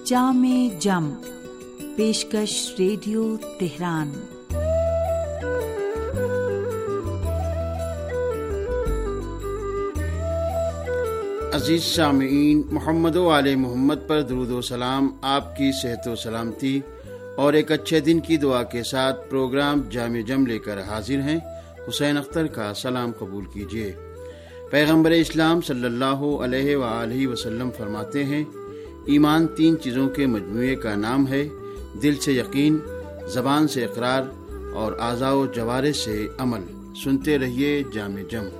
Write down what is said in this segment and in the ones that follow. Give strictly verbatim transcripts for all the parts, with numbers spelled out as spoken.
جام جم پیشکش radio Tehran. عزیز سامعین، محمد و آل محمد پر درود و سلام، آپ کی صحت و سلامتی اور ایک اچھے دن کی دعا کے ساتھ پروگرام جام جم لے کر حاضر ہیں۔ حسین اختر کا سلام قبول کیجیے۔ پیغمبر اسلام صلی اللہ علیہ وآلہ وسلم فرماتے ہیں، ایمان تین چیزوں کے مجموعے کا نام ہے، دل سے یقین، زبان سے اقرار اور اعضاء و جوارح سے عمل۔ سنتے رہیے جام جم۔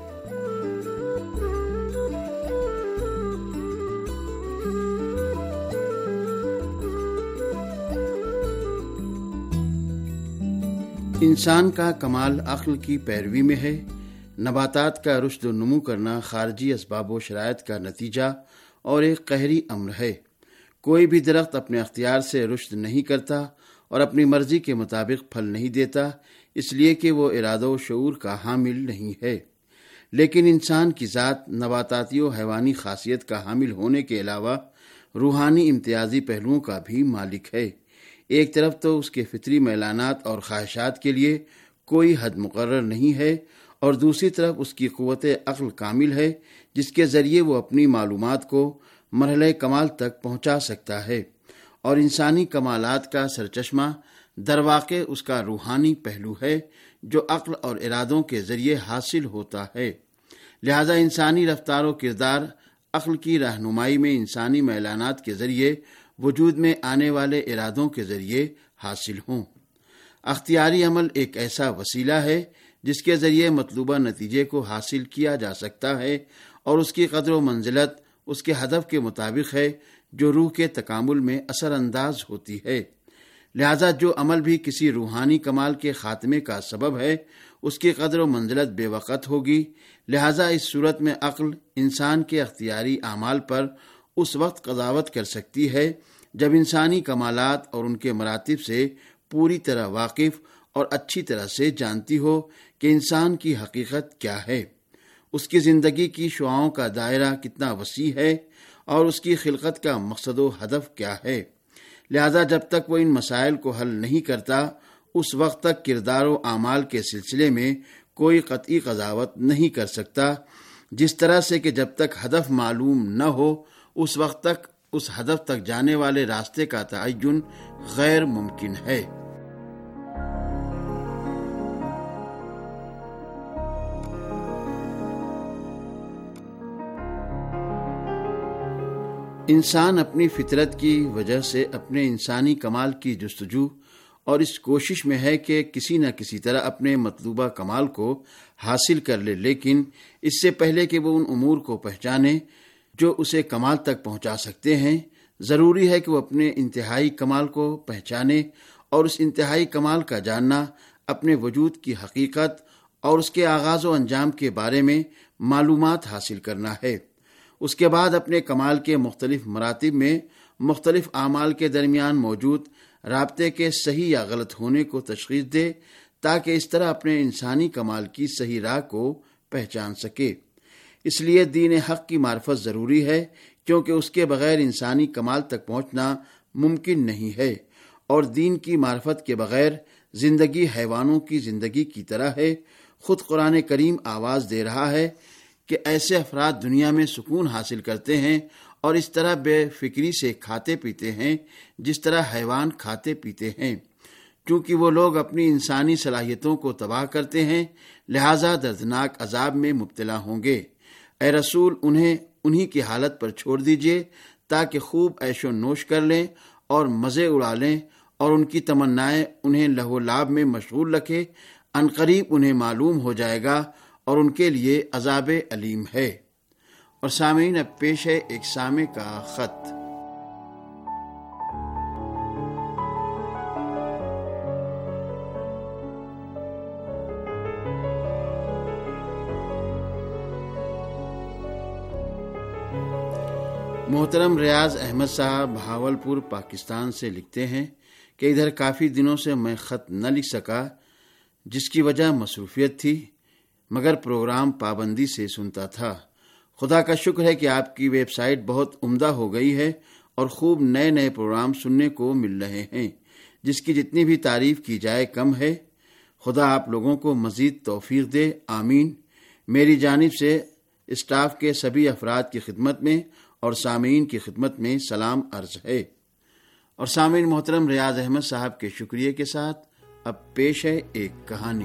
انسان کا کمال عقل کی پیروی میں ہے۔ نباتات کا رشد و نمو کرنا خارجی اسباب و شرائط کا نتیجہ اور ایک قہری امر ہے۔ کوئی بھی درخت اپنے اختیار سے رشد نہیں کرتا اور اپنی مرضی کے مطابق پھل نہیں دیتا، اس لیے کہ وہ ارادہ و شعور کا حامل نہیں ہے۔ لیکن انسان کی ذات نباتاتی و حیوانی خاصیت کا حامل ہونے کے علاوہ روحانی امتیازی پہلوؤں کا بھی مالک ہے۔ ایک طرف تو اس کے فطری میلانات اور خواہشات کے لیے کوئی حد مقرر نہیں ہے، اور دوسری طرف اس کی قوت عقل کامل ہے، جس کے ذریعے وہ اپنی معلومات کو مرحلہ کمال تک پہنچا سکتا ہے، اور انسانی کمالات کا سرچشمہ در واقع اس کا روحانی پہلو ہے جو عقل اور ارادوں کے ذریعے حاصل ہوتا ہے۔ لہذا انسانی رفتار و کردار عقل کی رہنمائی میں انسانی میلانات کے ذریعے وجود میں آنے والے ارادوں کے ذریعے حاصل ہوں۔ اختیاری عمل ایک ایسا وسیلہ ہے جس کے ذریعے مطلوبہ نتیجے کو حاصل کیا جا سکتا ہے، اور اس کی قدر و منزلت اس کے ہدف کے مطابق ہے جو روح کے تکامل میں اثر انداز ہوتی ہے۔ لہذا جو عمل بھی کسی روحانی کمال کے خاتمے کا سبب ہے، اس کی قدر و منزلت بے وقت ہوگی۔ لہذا اس صورت میں عقل انسان کے اختیاری اعمال پر اس وقت قضاوت کر سکتی ہے جب انسانی کمالات اور ان کے مراتب سے پوری طرح واقف اور اچھی طرح سے جانتی ہو کہ انسان کی حقیقت کیا ہے، اس کی زندگی کی شعاؤں کا دائرہ کتنا وسیع ہے، اور اس کی خلقت کا مقصد و ہدف کیا ہے۔ لہذا جب تک وہ ان مسائل کو حل نہیں کرتا، اس وقت تک کردار و اعمال کے سلسلے میں کوئی قطعی قضاوت نہیں کر سکتا، جس طرح سے کہ جب تک ہدف معلوم نہ ہو اس وقت تک اس ہدف تک جانے والے راستے کا تعین غیر ممکن ہے۔ انسان اپنی فطرت کی وجہ سے اپنے انسانی کمال کی جستجو اور اس کوشش میں ہے کہ کسی نہ کسی طرح اپنے مطلوبہ کمال کو حاصل کر لے، لیکن اس سے پہلے کہ وہ ان امور کو پہچانے جو اسے کمال تک پہنچا سکتے ہیں، ضروری ہے کہ وہ اپنے انتہائی کمال کو پہچانے، اور اس انتہائی کمال کا جاننا اپنے وجود کی حقیقت اور اس کے آغاز و انجام کے بارے میں معلومات حاصل کرنا ہے۔ اس کے بعد اپنے کمال کے مختلف مراتب میں مختلف اعمال کے درمیان موجود رابطے کے صحیح یا غلط ہونے کو تشخیص دے، تاکہ اس طرح اپنے انسانی کمال کی صحیح راہ کو پہچان سکے۔ اس لیے دین حق کی معرفت ضروری ہے، کیونکہ اس کے بغیر انسانی کمال تک پہنچنا ممکن نہیں ہے، اور دین کی معرفت کے بغیر زندگی حیوانوں کی زندگی کی طرح ہے۔ خود قرآن کریم آواز دے رہا ہے کہ ایسے افراد دنیا میں سکون حاصل کرتے ہیں اور اس طرح بے فکری سے کھاتے پیتے ہیں جس طرح حیوان کھاتے پیتے ہیں، کیونکہ وہ لوگ اپنی انسانی صلاحیتوں کو تباہ کرتے ہیں، لہذا دردناک عذاب میں مبتلا ہوں گے۔ اے رسول، انہیں انہی کی حالت پر چھوڑ دیجئے تاکہ خوب عیش و نوش کر لیں اور مزے اڑا لیں، اور ان کی تمنائیں انہیں لہو و لعب میں مشغول رکھے۔ عنقریب انہیں معلوم ہو جائے گا اور ان کے لیے عذاب علیم ہے۔ اور سامعین، اب پیش ہے ایک سامع کا خط۔ محترم ریاض احمد صاحب بھاولپور پاکستان سے لکھتے ہیں کہ ادھر کافی دنوں سے میں خط نہ لکھ سکا، جس کی وجہ مصروفیت تھی، مگر پروگرام پابندی سے سنتا تھا۔ خدا کا شکر ہے کہ آپ کی ویب سائٹ بہت عمدہ ہو گئی ہے اور خوب نئے نئے پروگرام سننے کو مل رہے ہیں، جس کی جتنی بھی تعریف کی جائے کم ہے۔ خدا آپ لوگوں کو مزید توفیق دے، آمین۔ میری جانب سے اسٹاف کے سبھی افراد کی خدمت میں اور سامعین کی خدمت میں سلام عرض ہے۔ اور سامعین محترم، ریاض احمد صاحب کے شکریہ کے ساتھ اب پیش ہے ایک کہانی۔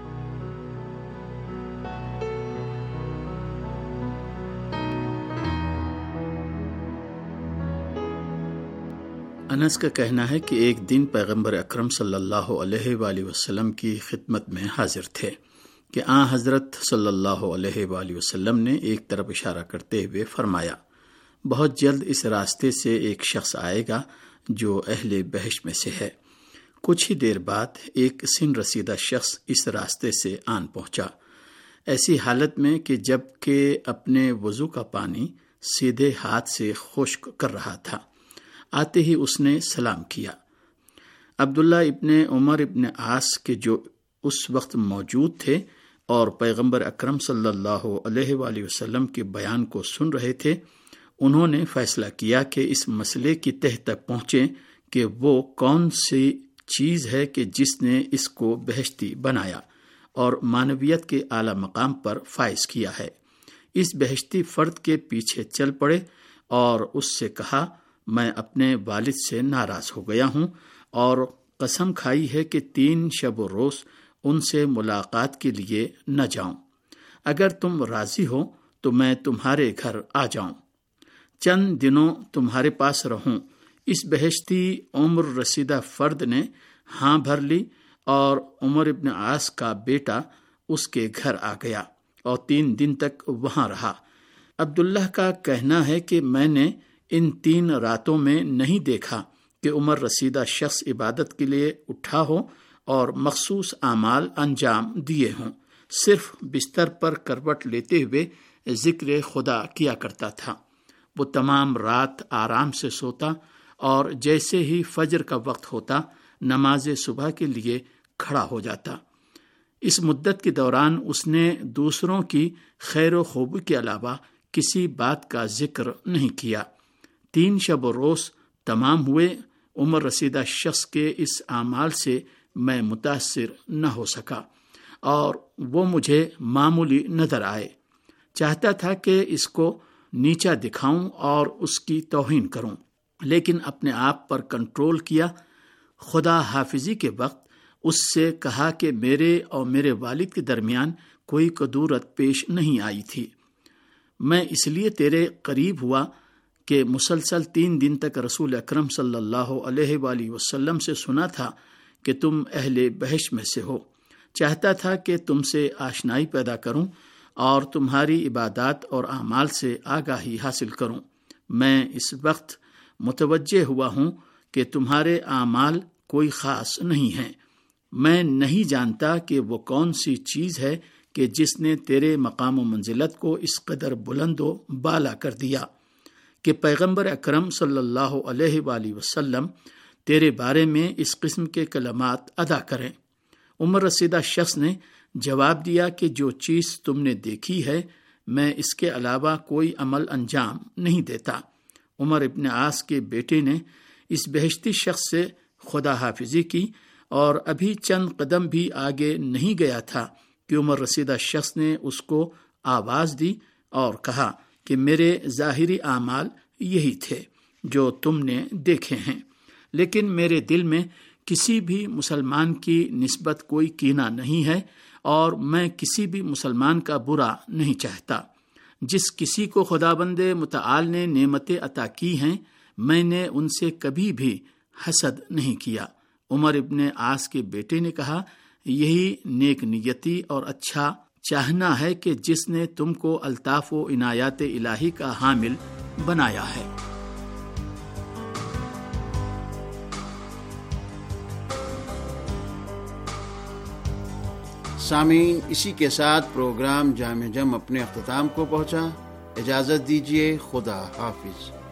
انس کا کہنا ہے کہ ایک دن پیغمبر اکرم صلی اللہ علیہ وآلہ وسلم کی خدمت میں حاضر تھے کہ آن حضرت صلی اللہ علیہ وآلہ وسلم نے ایک طرف اشارہ کرتے ہوئے فرمایا، بہت جلد اس راستے سے ایک شخص آئے گا جو اہل بہشت میں سے ہے۔ کچھ ہی دیر بعد ایک سن رسیدہ شخص اس راستے سے آن پہنچا، ایسی حالت میں کہ جب کہ اپنے وضو کا پانی سیدھے ہاتھ سے خشک کر رہا تھا۔ آتے ہی اس نے سلام کیا۔ عبداللہ ابن عمر ابن عاص کے جو اس وقت موجود تھے اور پیغمبر اکرم صلی اللہ علیہ وآلہ وسلم کے بیان کو سن رہے تھے، انہوں نے فیصلہ کیا کہ اس مسئلے کی تہ تک پہنچیں کہ وہ کون سی چیز ہے کہ جس نے اس کو بہشتی بنایا اور معنویت کے اعلیٰ مقام پر فائز کیا ہے۔ اس بہشتی فرد کے پیچھے چل پڑے اور اس سے کہا، میں اپنے والد سے ناراض ہو گیا ہوں اور قسم کھائی ہے کہ تین شب و روز ان سے ملاقات کے لیے نہ جاؤں۔ اگر تم راضی ہو تو میں تمہارے گھر آ جاؤں، چند دنوں تمہارے پاس رہوں۔ اس بہشتی عمر رسیدہ فرد نے ہاں بھر لی اور عمر ابن عاص کا بیٹا اس کے گھر آ گیا اور تین دن تک وہاں رہا۔ عبداللہ کا کہنا ہے کہ میں نے ان تین راتوں میں نہیں دیکھا کہ عمر رسیدہ شخص عبادت کے لیے اٹھا ہو اور مخصوص اعمال انجام دیے ہوں، صرف بستر پر کروٹ لیتے ہوئے ذکر خدا کیا کرتا تھا۔ وہ تمام رات آرام سے سوتا اور جیسے ہی فجر کا وقت ہوتا نماز صبح کے لیے کھڑا ہو جاتا۔ اس مدت کے دوران اس نے دوسروں کی خیر و خوبی کے علاوہ کسی بات کا ذکر نہیں کیا۔ تین شب و روز تمام ہوئے، عمر رسیدہ شخص کے اس اعمال سے میں متاثر نہ ہو سکا اور وہ مجھے معمولی نظر آئے۔ چاہتا تھا کہ اس کو نیچا دکھاؤں اور اس کی توہین کروں، لیکن اپنے آپ پر کنٹرول کیا۔ خدا حافظی کے وقت اس سے کہا کہ میرے اور میرے والد کے درمیان کوئی کدورت پیش نہیں آئی تھی۔ میں اس لیے تیرے قریب ہوا کہ مسلسل تین دن تک رسول اکرم صلی اللہ علیہ وآلہ وسلم سے سنا تھا کہ تم اہل بہشت میں سے ہو۔ چاہتا تھا کہ تم سے آشنائی پیدا کروں اور تمہاری عبادات اور اعمال سے آگاہی حاصل کروں۔ میں اس وقت متوجہ ہوا ہوں کہ تمہارے اعمال کوئی خاص نہیں ہیں۔ میں نہیں جانتا کہ وہ کون سی چیز ہے کہ جس نے تیرے مقام و منزلت کو اس قدر بلند و بالا کر دیا کہ پیغمبر اکرم صلی اللہ علیہ وآلہ وسلم تیرے بارے میں اس قسم کے کلمات ادا کریں۔ عمر رسیدہ شخص نے جواب دیا کہ جو چیز تم نے دیکھی ہے میں اس کے علاوہ کوئی عمل انجام نہیں دیتا۔ عمر ابن عاص کے بیٹے نے اس بہشتی شخص سے خدا حافظی کی اور ابھی چند قدم بھی آگے نہیں گیا تھا کہ عمر رسیدہ شخص نے اس کو آواز دی اور کہا کہ میرے ظاہری اعمال یہی تھے جو تم نے دیکھے ہیں، لیکن میرے دل میں کسی بھی مسلمان کی نسبت کوئی کینہ نہیں ہے اور میں کسی بھی مسلمان کا برا نہیں چاہتا۔ جس کسی کو خداوند متعال نے نعمتیں عطا کی ہیں میں نے ان سے کبھی بھی حسد نہیں کیا۔ عمر ابن عاص کے بیٹے نے کہا، یہی نیک نیتی اور اچھا چاہنا ہے کہ جس نے تم کو الطاف و عنایات الہی کا حامل بنایا ہے۔ سامعین، اسی کے ساتھ پروگرام جامع جم اپنے اختتام کو پہنچا۔ اجازت دیجیے، خدا حافظ۔